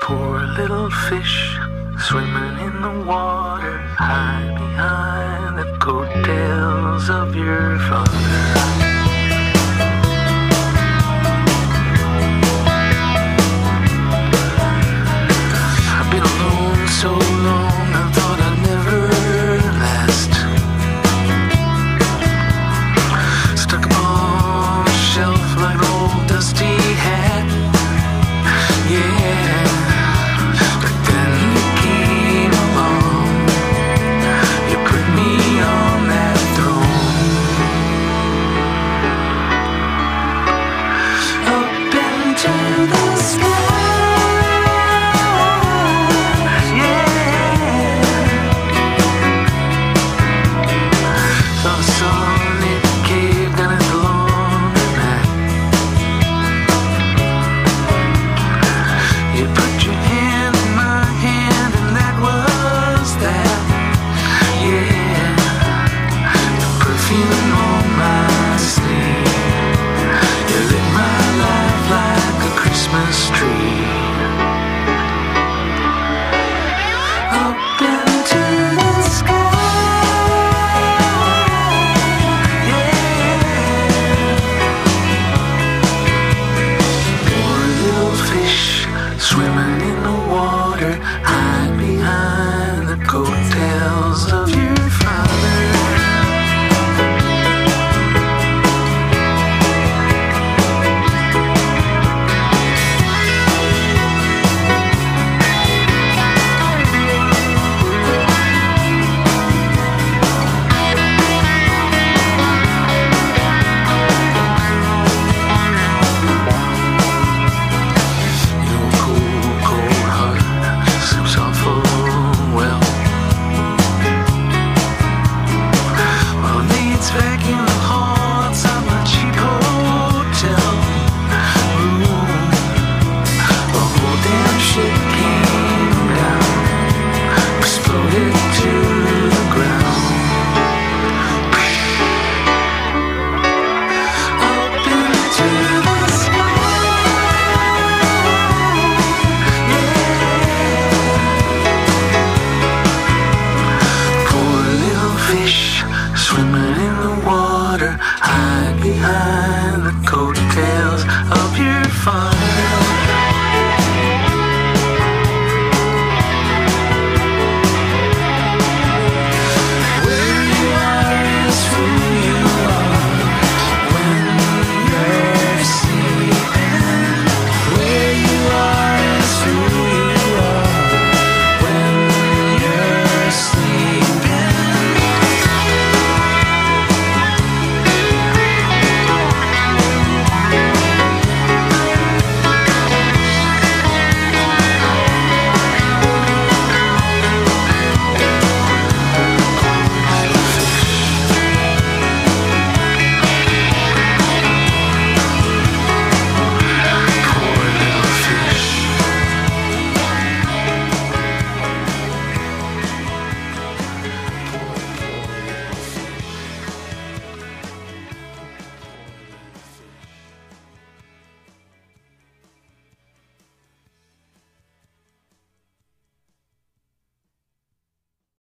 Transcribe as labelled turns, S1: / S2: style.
S1: Poor little fish swimming in the water, hide behind the coattails of your father. So long, I thought I'd never last. Stuck upon a shelf like an old dusty hat. Yeah, but then you came along. You put me on that throne. Up into the sky. Perfume